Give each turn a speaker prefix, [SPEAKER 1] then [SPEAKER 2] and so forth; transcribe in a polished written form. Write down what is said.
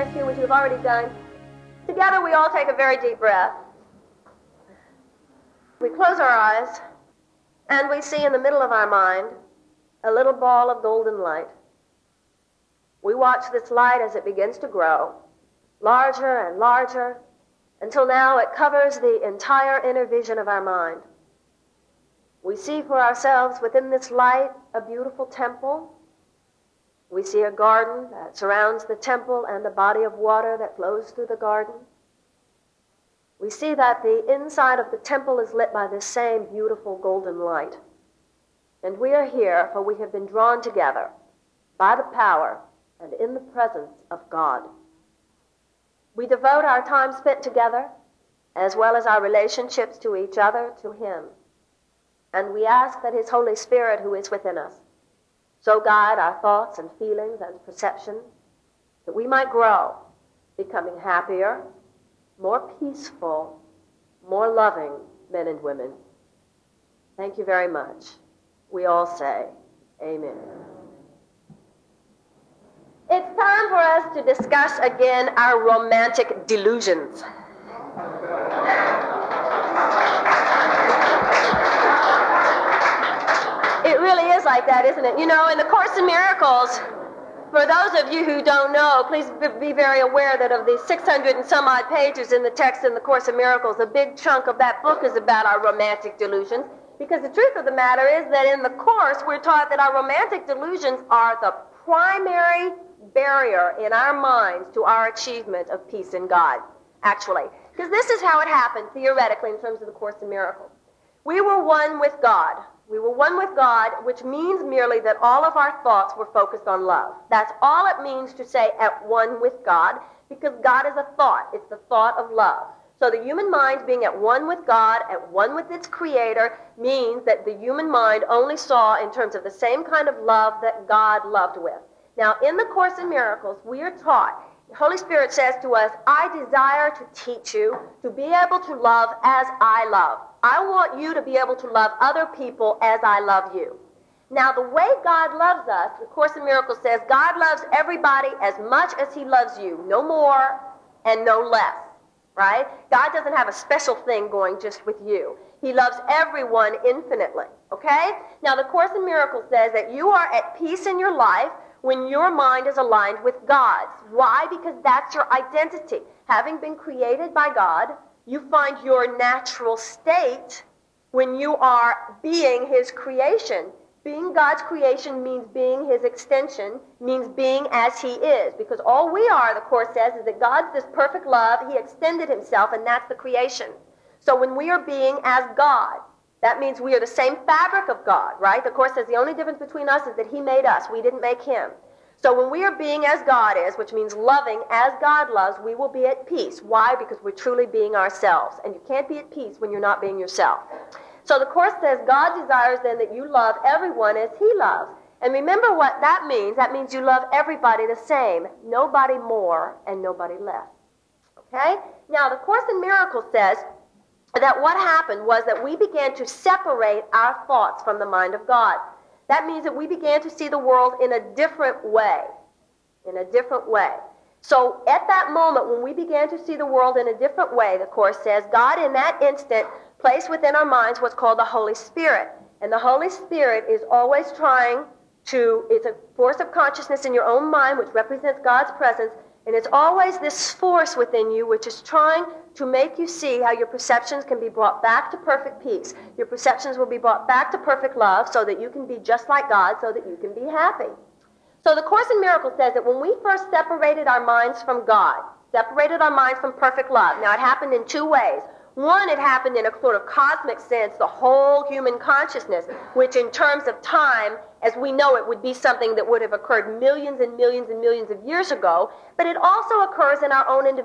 [SPEAKER 1] ask you, which you've already done, together we all take a very deep breath. We close our eyes, and we see in the middle of our mind a little ball of golden light. We watch this light as it begins to grow, larger and larger, until now it covers the entire inner vision of our mind. We see for ourselves within this light a beautiful temple. We see a garden that surrounds the temple and a body of water that flows through the garden. We see that the inside of the temple is lit by this same beautiful golden light. And we are here, for we have been drawn together by the power and in the presence of God. We devote our time spent together, as well as our relationships to each other, to Him. And we ask that His Holy Spirit, who is within us, so guide our thoughts and feelings and perceptions, that we might grow, becoming happier, more peaceful, more loving men and women. Thank you very much. We all say, Amen. It's time for us to discuss again our romantic delusions. It really is like that, isn't it? You know, in the Course in Miracles, for those of you who don't know, please be very aware that of the 600 and some odd pages in the text in the Course in Miracles, a big chunk of that book is about our romantic delusions. Because the truth of the matter is that in the Course, we're taught that our romantic delusions are the primary barrier in our minds to our achievement of peace in God, actually. Because this is how it happened, theoretically, in terms of the Course in Miracles. We were one with God. We were one with God, which means merely that all of our thoughts were focused on love. That's all it means to say at one with God, because God is a thought. It's the thought of love. So the human mind being at one with God, at one with its Creator, means that the human mind only saw in terms of the same kind of love that God loved with. Now, in the Course in Miracles, we are taught, the Holy Spirit says to us, I desire to teach you to be able to love as I love. I want you to be able to love other people as I love you. Now, the way God loves us, the Course in Miracles says, God loves everybody as much as He loves you, no more and no less, right? God doesn't have a special thing going just with you. He loves everyone infinitely, okay? Now, the Course in Miracles says that you are at peace in your life when your mind is aligned with God's. Why? Because that's your identity. Having been created by God, you find your natural state when you are being His creation. Being God's creation means being His extension, means being as He is. Because all we are, the Course says, is that God's this perfect love. He extended Himself, and that's the creation. So when we are being as God, that means we are the same fabric of God, right? The Course says the only difference between us is that He made us. We didn't make Him. So when we are being as God is, which means loving as God loves, we will be at peace. Why? Because we're truly being ourselves. And you can't be at peace when you're not being yourself. So the Course says God desires then that you love everyone as He loves. And remember what that means. That means you love everybody the same. Nobody more and nobody less. Okay? Now the Course in Miracles says that what happened was that we began to separate our thoughts from the mind of God. That means that we began to see the world in a different way. In a different way. So at that moment, when we began to see the world in a different way, the Course says, God in that instant placed within our minds what's called the Holy Spirit. And the Holy Spirit is always trying to, it's a force of consciousness in your own mind, which represents God's presence, and it's always this force within you which is trying to make you see how your perceptions can be brought back to perfect peace. Your perceptions will be brought back to perfect love so that you can be just like God, so that you can be happy. So the Course in Miracles says that when we first separated our minds from God, separated our minds from perfect love, now it happened in two ways. One, it happened in a sort of cosmic sense, the whole human consciousness, which in terms of time, as we know it, would be something that would have occurred millions and millions and millions of years ago, but it also occurs in our own individual